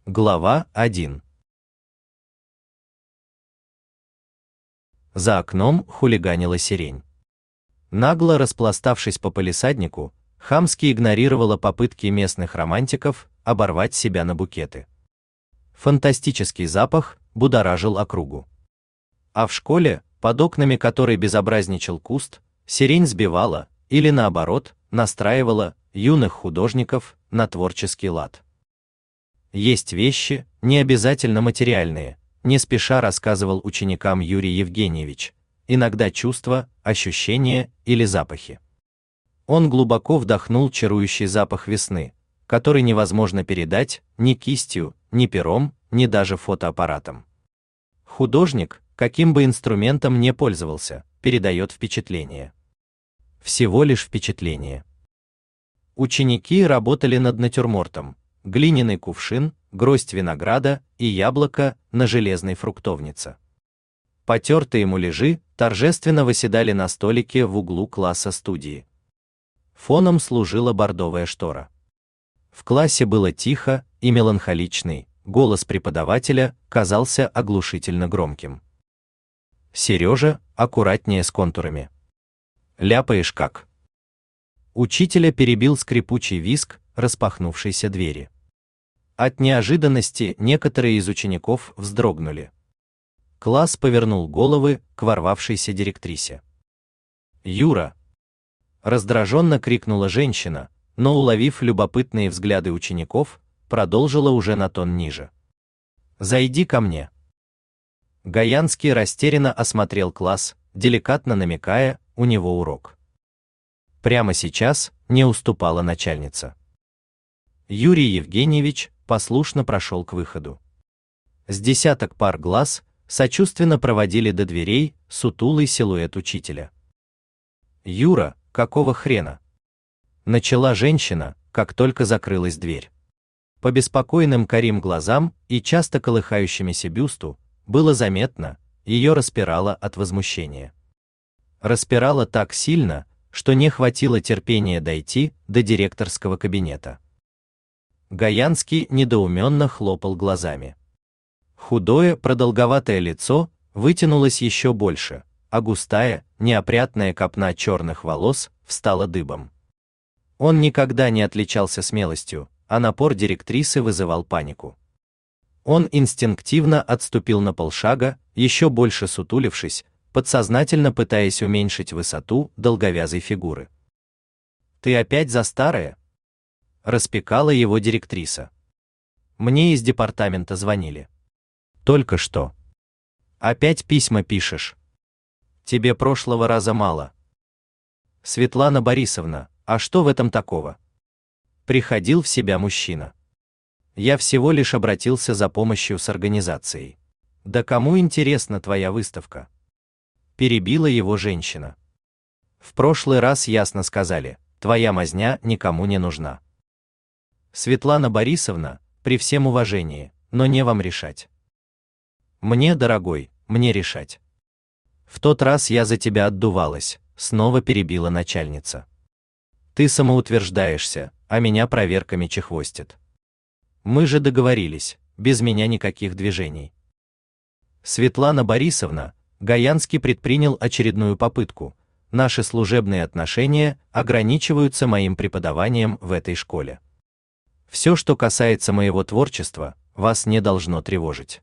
Глава 1. За окном хулиганила сирень. Нагло распластавшись по палисаднику, хамски игнорировала попытки местных романтиков оборвать себя на букеты. Фантастический запах будоражил округу. А в школе, под окнами которой безобразничал куст, сирень сбивала, или наоборот, настраивала юных художников на творческий лад. Есть вещи, не обязательно материальные, не спеша рассказывал ученикам Юрий Евгеньевич, иногда чувства, ощущения или запахи. Он глубоко вдохнул чарующий запах весны, который невозможно передать ни кистью, ни пером, ни даже фотоаппаратом. Художник, каким бы инструментом ни пользовался, передает впечатление. Всего лишь впечатление. Ученики работали над натюрмортом: глиняный кувшин, гроздь винограда и яблоко на железной фруктовнице. Потертые муляжи торжественно восседали на столике в углу класса студии. Фоном служила бордовая штора. В классе было тихо и меланхоличный, голос преподавателя казался оглушительно громким. «Сережа, аккуратнее с контурами. Ляпаешь как». Учителя перебил скрипучий визг распахнувшейся двери. От неожиданности некоторые из учеников вздрогнули. Класс повернул головы к ворвавшейся директрисе. «Юра!» — раздраженно крикнула женщина, но, уловив любопытные взгляды учеников, продолжила уже на тон ниже. «Зайди ко мне». Гаянский растерянно осмотрел класс, деликатно намекая, у него урок. Прямо сейчас не уступала начальница. Юрий Евгеньевич послушно прошел к выходу. С десяток пар глаз сочувственно проводили до дверей сутулый силуэт учителя. «Юра, какого хрена?» — начала женщина, как только закрылась дверь. По беспокойным карим глазам и часто колыхающемуся бюсту было заметно, ее распирало от возмущения. Распирало так сильно, что не хватило терпения дойти до директорского кабинета. Гаянский недоуменно хлопал глазами. Худое, продолговатое лицо вытянулось еще больше, а густая, неопрятная копна черных волос встала дыбом. Он никогда не отличался смелостью, а напор директрисы вызывал панику. Он инстинктивно отступил на полшага, еще больше сутулившись, подсознательно пытаясь уменьшить высоту долговязой фигуры. «Ты опять за старое?» — распекала его директриса. «Мне из департамента звонили. Только что. Опять письма пишешь? Тебе прошлого раза мало. Светлана Борисовна, а что в этом такого?» Приходил в себя мужчина. «Я всего лишь обратился за помощью с организацией». «Да кому интересна твоя выставка?» Перебила его женщина. «В прошлый раз ясно сказали, твоя мазня никому не нужна. Светлана Борисовна, при всем уважении, но не вам решать». «Мне, дорогой, мне решать. В тот раз я за тебя отдувалась», — снова перебила начальница. «Ты самоутверждаешься, а меня проверками чехвостит. Мы же договорились, без меня никаких движений». «Светлана Борисовна», Гаянский предпринял очередную попытку. «Наши служебные отношения ограничиваются моим преподаванием в этой школе. Все, что касается моего творчества, вас не должно тревожить».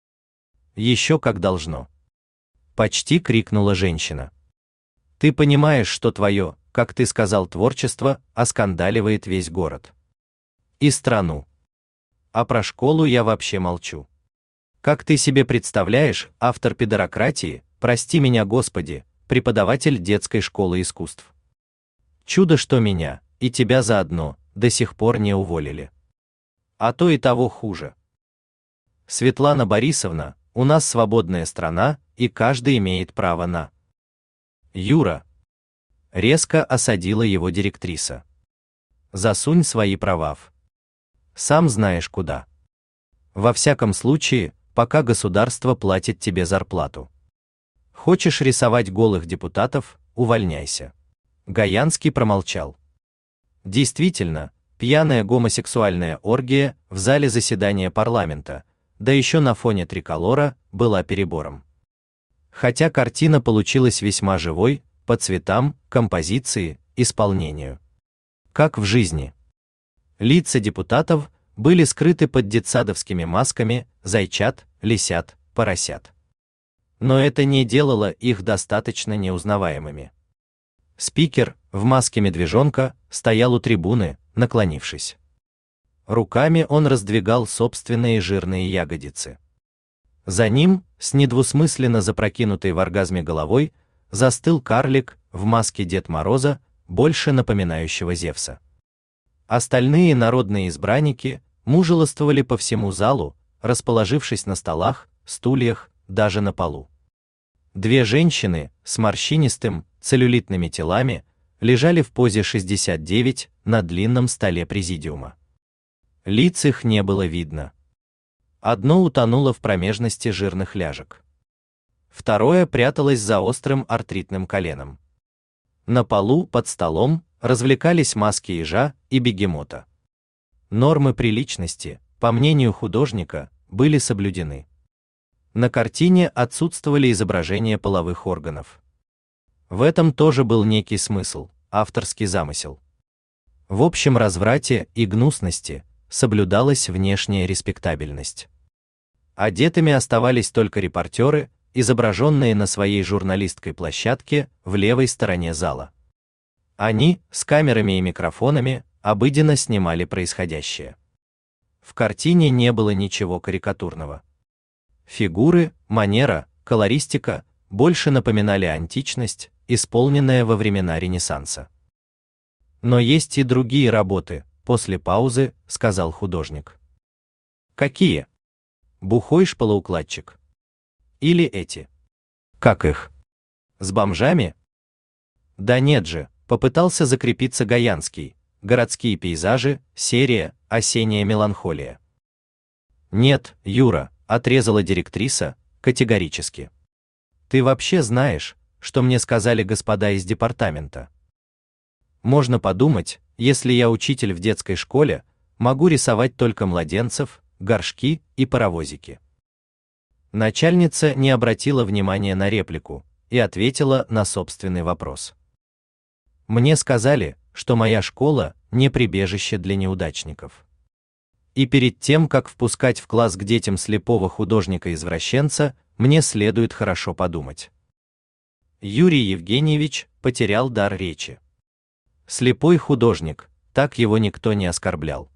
«Еще как должно!» — почти крикнула женщина. «Ты понимаешь, что твое, как ты сказал, творчество оскандаливает весь город и страну. А про школу я вообще молчу. Как ты себе представляешь, автор педерократии, прости меня Господи, преподаватель детской школы искусств? Чудо, что меня, и тебя заодно, до сих пор не уволили. А то и того хуже. Светлана Борисовна, у нас свободная страна, и каждый имеет право на...» «Юра!» — резко осадила его директриса. «Засунь свои права сам знаешь куда. Во всяком случае, пока государство платит тебе зарплату. Хочешь рисовать голых депутатов — увольняйся». Гаянский промолчал. Действительно, Пьяная гомосексуальная оргия в зале заседания парламента, да еще на фоне триколора, была перебором. Хотя картина получилась весьма живой, по цветам, композиции, исполнению. Как в жизни. Лица депутатов были скрыты под детсадовскими масками зайчат, лисят, поросят. Но это не делало их достаточно неузнаваемыми. Спикер в маске медвежонка стоял у трибуны, наклонившись. Руками он раздвигал собственные жирные ягодицы. За ним, с недвусмысленно запрокинутой в оргазме головой, застыл карлик в маске Дед Мороза, больше напоминающего Зевса. Остальные народные избранники мужествовали по всему залу, расположившись на столах, стульях, даже на полу. Две женщины с морщинистым, целлюлитными телами лежали в позе 69 на длинном столе президиума. Лиц их не было видно. Одно утонуло в промежности жирных ляжек. Второе пряталось за острым артритным коленом. На полу, под столом, развлекались маски ежа и бегемота. Нормы приличности, по мнению художника, были соблюдены. На картине отсутствовали изображения половых органов. В этом тоже был некий смысл, авторский замысел. В общем разврате и гнусности соблюдалась внешняя респектабельность. Одетыми оставались только репортеры, изображенные на своей журналистской площадке в левой стороне зала. Они, с камерами и микрофонами, обыденно снимали происходящее. В картине не было ничего карикатурного. Фигуры, манера, колористика больше напоминали античность, исполненная во времена Ренессанса. Но есть и другие работы, после паузы сказал художник. Какие? Бухой шпалоукладчик. Или эти? Как их? С бомжами? Да нет же, попытался закрепиться Гаянский. Городские пейзажи, серия «Осенняя меланхолия». Нет, Юра, отрезала директриса, категорически. Ты вообще знаешь, что мне сказали господа из департамента? Можно подумать, если я учитель в детской школе, могу рисовать только младенцев, горшки и паровозики. Начальница не обратила внимания на реплику и ответила на собственный вопрос. Мне сказали, что моя школа не прибежище для неудачников. И перед тем, как впускать в класс к детям слепого художника-извращенца, мне следует хорошо подумать. Юрий Евгеньевич потерял дар речи. Слепой художник, так его никто не оскорблял.